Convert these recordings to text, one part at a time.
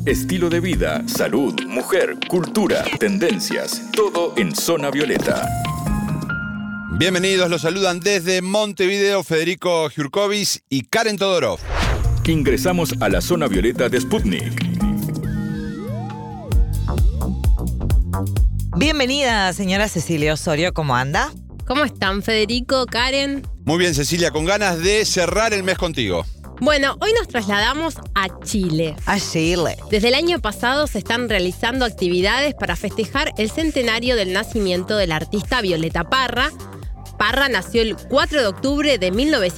estilo de vida, salud, mujer, cultura, tendencias, todo en Zona Violeta. Bienvenidos, los saludan desde Montevideo Federico Jurkovic y Karen Todorov. Ingresamos a la Zona Violeta de Sputnik. Bienvenida, señora Cecilia Osorio, ¿cómo anda? ¿Cómo están, Federico, Karen? Muy bien, Cecilia, con ganas de cerrar el mes contigo. Bueno, hoy nos trasladamos a Chile. A Chile. Desde el año pasado se están realizando actividades para festejar el centenario del nacimiento del artista Violeta Parra. Parra nació el 4 de octubre de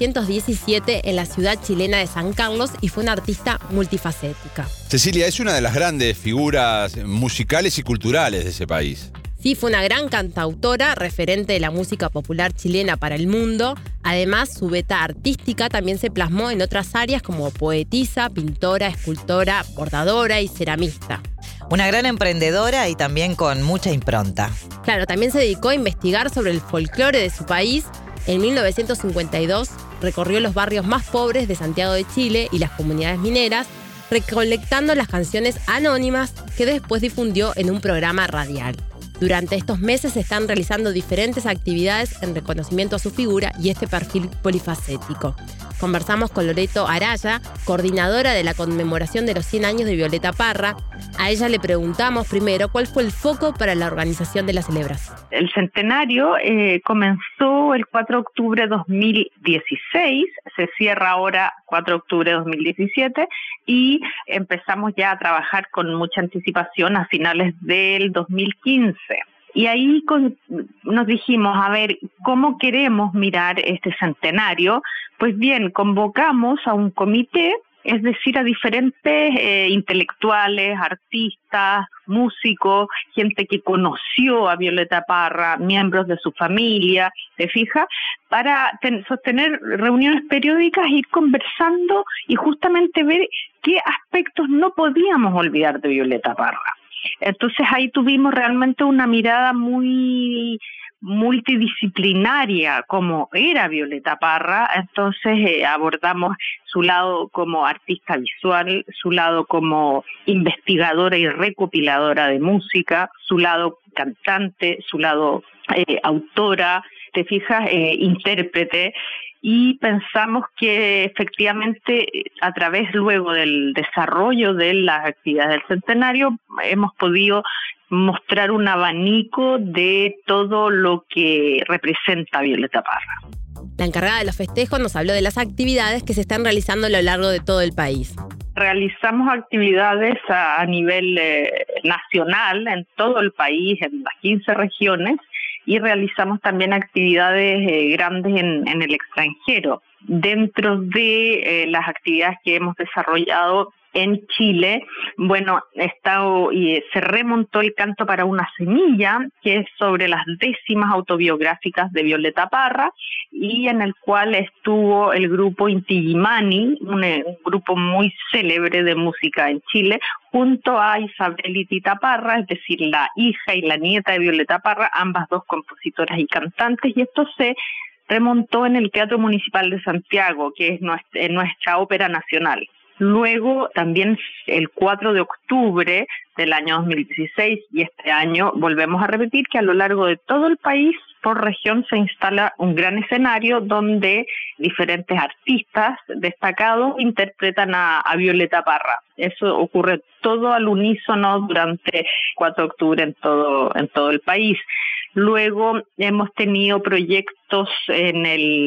1917 en la ciudad chilena de San Carlos y fue una artista multifacética. Cecilia, es una de las grandes figuras musicales y culturales de ese país. Sí, fue una gran cantautora, referente de la música popular chilena para el mundo. Además, su beta artística también se plasmó en otras áreas como poetisa, pintora, escultora, bordadora y ceramista. Una gran emprendedora y también con mucha impronta. Claro, también se dedicó a investigar sobre el folclore de su país. En 1952 recorrió los barrios más pobres de Santiago de Chile y las comunidades mineras, recolectando las canciones anónimas que después difundió en un programa radial. Durante estos meses se están realizando diferentes actividades en reconocimiento a su figura y este perfil polifacético. Conversamos con Loreto Araya, coordinadora de la conmemoración de los 100 años de Violeta Parra. A ella le preguntamos primero cuál fue el foco para la organización de la celebración. El centenario comenzó el 4 de octubre de 2016, se cierra ahora 4 de octubre de 2017 y empezamos ya a trabajar con mucha anticipación a finales del 2015. Y ahí nos dijimos, a ver, ¿cómo queremos mirar este centenario? Pues bien, convocamos a un comité, es decir, a diferentes intelectuales, artistas, músicos, gente que conoció a Violeta Parra, miembros de su familia, ¿te fijas? Para sostener reuniones periódicas, ir conversando y justamente ver qué aspectos no podíamos olvidar de Violeta Parra. Entonces ahí tuvimos realmente una mirada muy multidisciplinaria como era Violeta Parra. Entonces abordamos su lado como artista visual, su lado como investigadora y recopiladora de música, su lado cantante, su lado autora, te fijas, intérprete. Y pensamos que efectivamente a través luego del desarrollo de las actividades del centenario hemos podido mostrar un abanico de todo lo que representa Violeta Parra. La encargada de los festejos nos habló de las actividades que se están realizando a lo largo de todo el país. Realizamos actividades a nivel nacional en todo el país, en las 15 regiones, y realizamos también actividades grandes en el extranjero. Dentro de las actividades que hemos desarrollado en Chile, bueno, se remontó el canto para una semilla, que es sobre las décimas autobiográficas de Violeta Parra, y en el cual estuvo el grupo Inti Illimani, un grupo muy célebre de música en Chile, junto a Isabel y Tita Parra, es decir, la hija y la nieta de Violeta Parra, ambas dos compositoras y cantantes, y esto se remontó en el Teatro Municipal de Santiago, que es nuestra ópera nacional. Luego, también el 4 de octubre del año 2016 y este año volvemos a repetir que a lo largo de todo el país, por región, se instala un gran escenario donde diferentes artistas destacados interpretan a Violeta Parra. Eso ocurre todo al unísono durante 4 de octubre en todo el país. Luego hemos tenido proyectos en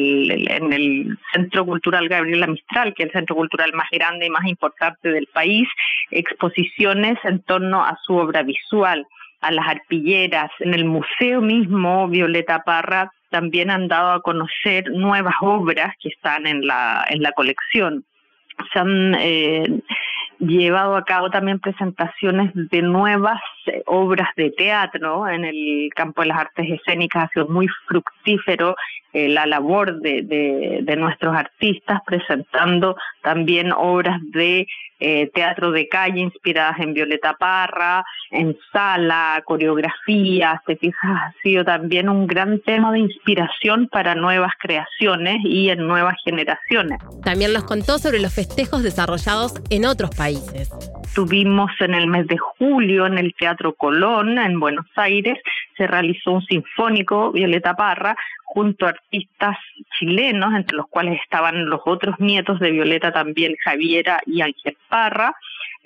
el Centro Cultural Gabriela Mistral, que es el centro cultural más grande y más importante del país, exposiciones en torno a su obra visual, a las arpilleras. En el museo mismo, Violeta Parra también han dado a conocer nuevas obras que están en la colección. Se han llevado a cabo también presentaciones de nuevas obras de teatro en el campo de las artes escénicas. Ha sido muy fructífero la labor de nuestros artistas, presentando también obras de teatro de calle inspiradas en Violeta Parra, en sala, coreografías. Te fijas, ha sido también un gran tema de inspiración para nuevas creaciones y en nuevas generaciones. También nos contó sobre los festejos desarrollados en otros países. Tuvimos en el mes de julio en el Teatro Colón, en Buenos Aires, se realizó un sinfónico Violeta Parra junto a artistas chilenos, entre los cuales estaban los otros nietos de Violeta también, Javiera y Ángel Parra,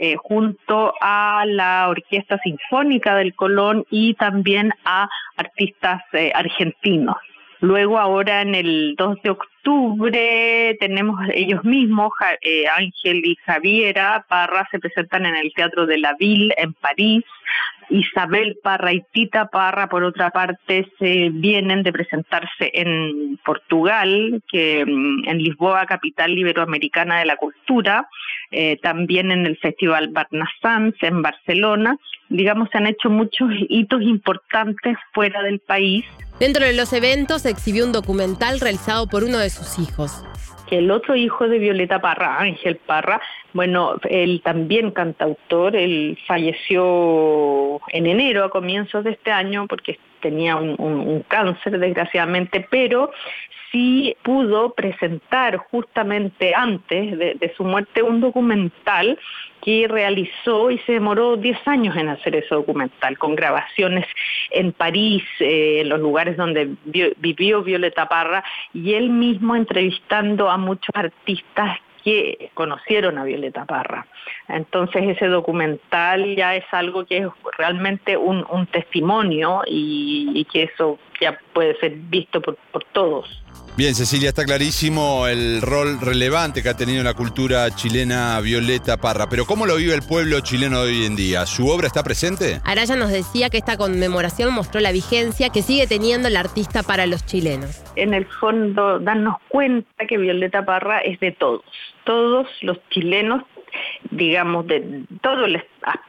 junto a la Orquesta Sinfónica del Colón y también a artistas argentinos. Luego ahora en el 2 de octubre tenemos ellos mismos, Ángel y Javiera Parra se presentan en el Teatro de la Ville en París. Isabel Parra y Tita Parra, por otra parte, se vienen de presentarse en Portugal, en Lisboa, capital iberoamericana de la cultura, también en el Festival Barnasans en Barcelona. Digamos, se han hecho muchos hitos importantes fuera del país. Dentro de los eventos se exhibió un documental realizado por uno de sus hijos. El otro hijo de Violeta Parra, Ángel Parra, bueno, él también cantautor, él falleció en enero, a comienzos de este año, porque tenía un cáncer, desgraciadamente, pero sí pudo presentar justamente antes de su muerte un documental que realizó y se demoró 10 años en hacer ese documental, con grabaciones en París, en los lugares donde vivió Violeta Parra, y él mismo entrevistando a muchos artistas que conocieron a Violeta Parra. Entonces ese documental ya es algo que es realmente un testimonio y que eso ya puede ser visto por todos. Bien, Cecilia, está clarísimo el rol relevante que ha tenido en la cultura chilena Violeta Parra, pero ¿cómo lo vive el pueblo chileno de hoy en día? ¿Su obra está presente? Araya nos decía que esta conmemoración mostró la vigencia que sigue teniendo el artista para los chilenos. En el fondo, darnos cuenta que Violeta Parra es de todos los chilenos, digamos, de todo el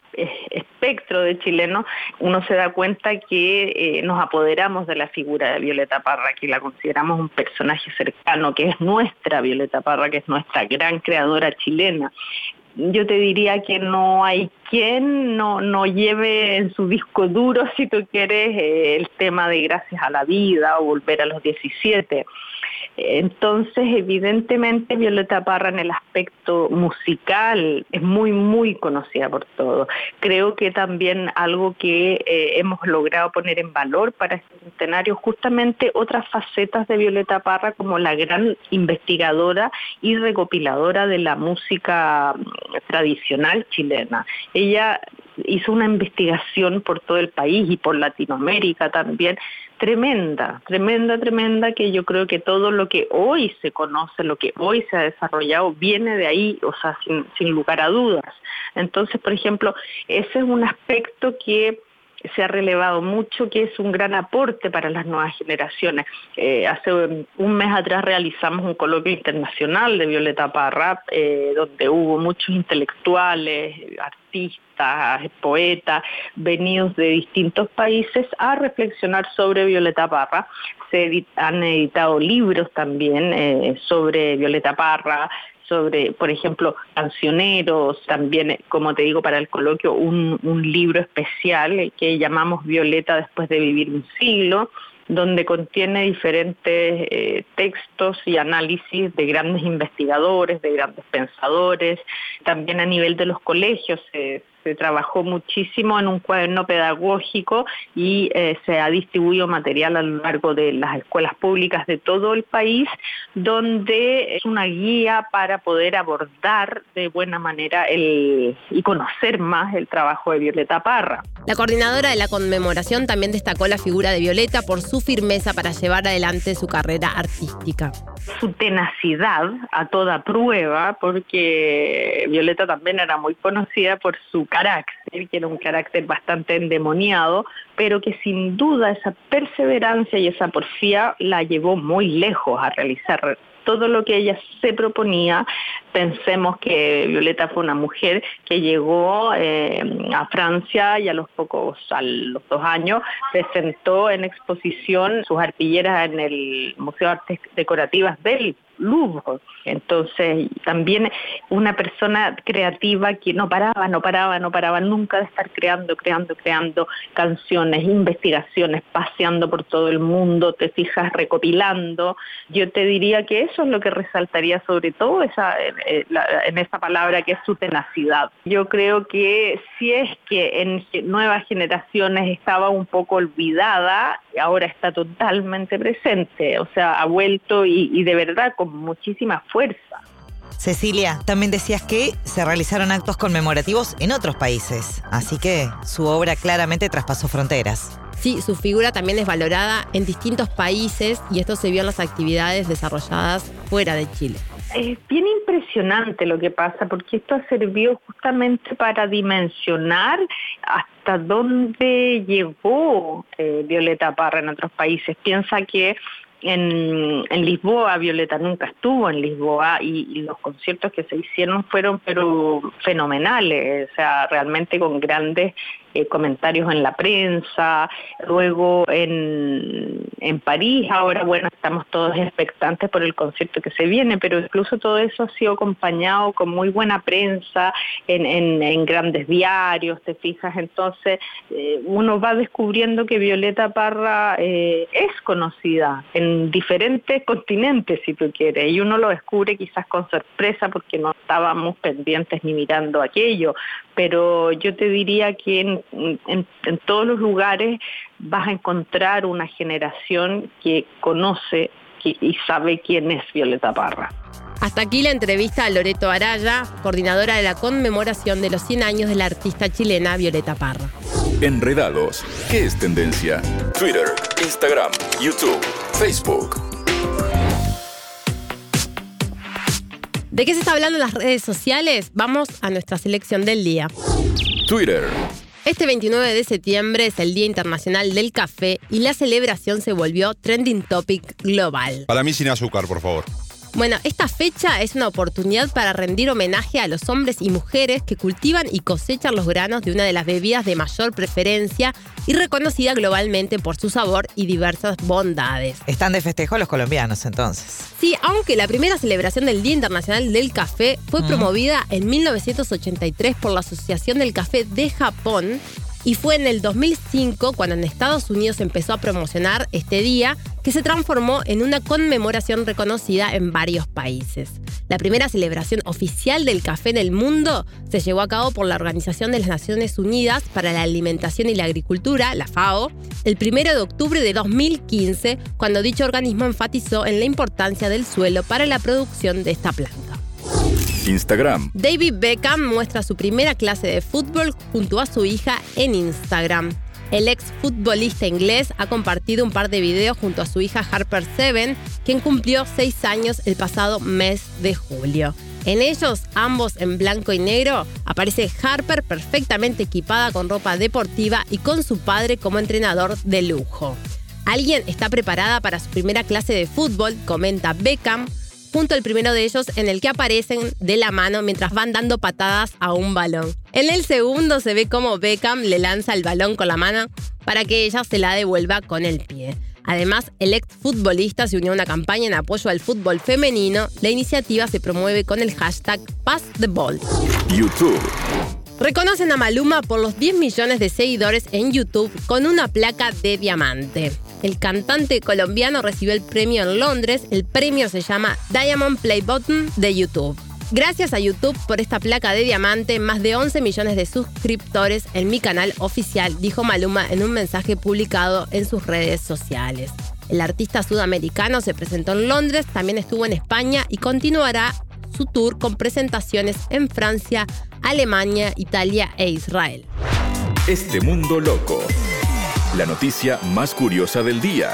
espectro de chilenos. Uno se da cuenta que nos apoderamos de la figura de Violeta Parra, que la consideramos un personaje cercano, que es nuestra Violeta Parra, que es nuestra gran creadora chilena. Yo te diría que no hay quien no lleve en su disco duro, si tú quieres, el tema de Gracias a la Vida o Volver a los 17. Entonces, evidentemente, Violeta Parra en el aspecto musical es muy, muy conocida por todos. Creo que también algo que hemos logrado poner en valor para este centenario, justamente otras facetas de Violeta Parra, como la gran investigadora y recopiladora de la música tradicional chilena. Ella hizo una investigación por todo el país y por Latinoamérica también, tremenda, que yo creo que todo lo que hoy se conoce, lo que hoy se ha desarrollado, viene de ahí, o sea, sin lugar a dudas. Entonces, por ejemplo, ese es un aspecto que se ha relevado mucho, que es un gran aporte para las nuevas generaciones. Hace un mes atrás realizamos un coloquio internacional de Violeta Parra, donde hubo muchos intelectuales, artistas, poetas, venidos de distintos países a reflexionar sobre Violeta Parra. Han editado libros también sobre Violeta Parra, sobre, por ejemplo, cancioneros, también, como te digo, para el coloquio, un libro especial que llamamos Violeta después de vivir un siglo, donde contiene diferentes textos y análisis de grandes investigadores, de grandes pensadores. También a nivel de los colegios se trabajó muchísimo en un cuaderno pedagógico y se ha distribuido material a lo largo de las escuelas públicas de todo el país, donde es una guía para poder abordar de buena manera y conocer más el trabajo de Violeta Parra. La coordinadora de la conmemoración también destacó la figura de Violeta por su firmeza para llevar adelante su carrera artística. Su tenacidad a toda prueba, porque Violeta también era muy conocida por su carácter, que era un carácter bastante endemoniado, pero que sin duda esa perseverancia y esa porfía la llevó muy lejos a realizar todo lo que ella se proponía. Pensemos que Violeta fue una mujer que llegó a Francia y a los 2 años presentó en exposición sus arpilleras en el Museo de Artes Decorativas del Louvre. Entonces, también una persona creativa que no paraba nunca de estar creando canciones, investigaciones, paseando por todo el mundo, te fijas, recopilando. Yo te diría que eso es lo que resaltaría sobre todo en esa palabra, que es su tenacidad. Yo creo que si es que en nuevas generaciones estaba un poco olvidada, ahora está totalmente presente, o sea, ha vuelto y de verdad con muchísima fuerza. Cecilia, también decías que se realizaron actos conmemorativos en otros países, así que su obra claramente traspasó fronteras. Sí, su figura también es valorada en distintos países y esto se vio en las actividades desarrolladas fuera de Chile. Es bien impresionante lo que pasa, porque esto ha servido justamente para dimensionar hasta dónde llegó Violeta Parra en otros países. Piensa que en Lisboa, Violeta nunca estuvo en Lisboa y los conciertos que se hicieron fueron pero fenomenales, o sea, realmente con grandes comentarios en la prensa. Luego en París, ahora bueno, estamos todos expectantes por el concierto que se viene, pero incluso todo eso ha sido acompañado con muy buena prensa en grandes diarios, te fijas. Entonces uno va descubriendo que Violeta Parra es conocida en diferentes continentes, si tú quieres, y uno lo descubre quizás con sorpresa porque no estábamos pendientes ni mirando aquello, pero yo te diría que en todos los lugares vas a encontrar una generación que conoce y sabe quién es Violeta Parra. Hasta aquí la entrevista a Loreto Araya, coordinadora de la conmemoración de los 100 años de la artista chilena Violeta Parra. Enredados. ¿Qué es tendencia? Twitter, Instagram, YouTube, Facebook. ¿De qué se está hablando en las redes sociales? Vamos a nuestra selección del día. Twitter. Este 29 de septiembre es el Día Internacional del Café y la celebración se volvió trending topic global. Para mí sin azúcar, por favor. Bueno, esta fecha es una oportunidad para rendir homenaje a los hombres y mujeres que cultivan y cosechan los granos de una de las bebidas de mayor preferencia y reconocida globalmente por su sabor y diversas bondades. Están de festejo los colombianos, entonces. Sí, aunque la primera celebración del Día Internacional del Café fue promovida en 1983 por la Asociación del Café de Japón, y fue en el 2005 cuando en Estados Unidos empezó a promocionar este día, que se transformó en una conmemoración reconocida en varios países. La primera celebración oficial del café en el mundo se llevó a cabo por la Organización de las Naciones Unidas para la Alimentación y la Agricultura, la FAO, el 1 de octubre de 2015, cuando dicho organismo enfatizó en la importancia del suelo para la producción de esta planta. Instagram. David Beckham muestra su primera clase de fútbol junto a su hija en Instagram. El exfutbolista inglés ha compartido un par de videos junto a su hija Harper Seven, quien cumplió 6 años el pasado mes de julio. En ellos, ambos en blanco y negro, aparece Harper perfectamente equipada con ropa deportiva y con su padre como entrenador de lujo. Alguien está preparada para su primera clase de fútbol, comenta Beckham, junto al primero de ellos en el que aparecen de la mano mientras van dando patadas a un balón. En el segundo se ve cómo Beckham le lanza el balón con la mano para que ella se la devuelva con el pie. Además, el exfutbolista se unió a una campaña en apoyo al fútbol femenino. La iniciativa se promueve con el hashtag #PassTheBall. YouTube. Reconocen a Maluma por los 10 millones de seguidores en YouTube con una placa de diamante. El cantante colombiano recibió el premio en Londres. El premio se llama Diamond Play Button de YouTube. Gracias a YouTube por esta placa de diamante, más de 11 millones de suscriptores en mi canal oficial, dijo Maluma en un mensaje publicado en sus redes sociales. El artista sudamericano se presentó en Londres, también estuvo en España y continuará su tour con presentaciones en Francia, Alemania, Italia e Israel. Este mundo loco. La noticia más curiosa del día.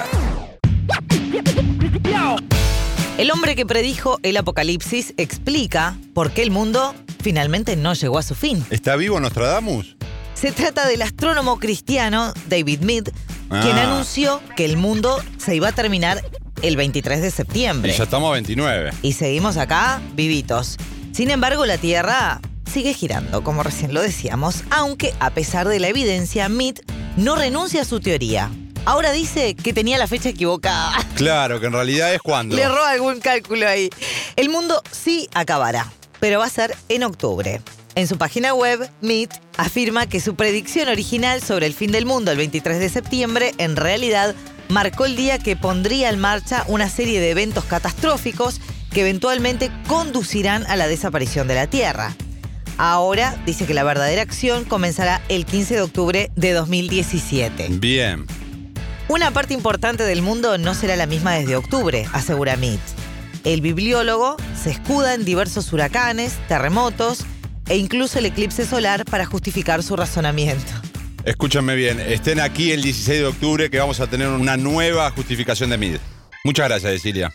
El hombre que predijo el apocalipsis explica por qué el mundo finalmente no llegó a su fin. ¿Está vivo Nostradamus? Se trata del astrónomo cristiano David Mead, quien anunció que el mundo se iba a terminar el 23 de septiembre. Y ya estamos a 29. Y seguimos acá, vivitos. Sin embargo, la Tierra sigue girando, como recién lo decíamos, aunque a pesar de la evidencia, Mead no renuncia a su teoría. Ahora dice que tenía la fecha equivocada. Claro, que en realidad es cuando. Le erró algún cálculo ahí. El mundo sí acabará, pero va a ser en octubre. En su página web, Mead afirma que su predicción original sobre el fin del mundo el 23 de septiembre en realidad marcó el día que pondría en marcha una serie de eventos catastróficos que eventualmente conducirán a la desaparición de la Tierra. Ahora dice que la verdadera acción comenzará el 15 de octubre de 2017. Bien. Una parte importante del mundo no será la misma desde octubre, asegura Mead. El bibliólogo se escuda en diversos huracanes, terremotos e incluso el eclipse solar para justificar su razonamiento. Escúchenme bien, estén aquí el 16 de octubre que vamos a tener una nueva justificación de Mead. Muchas gracias, Cecilia.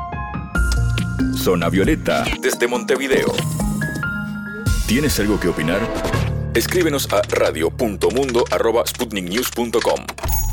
Zona Violeta, desde Montevideo. ¿Tienes algo que opinar? Escríbenos a radio.mundo@sputniknews.com.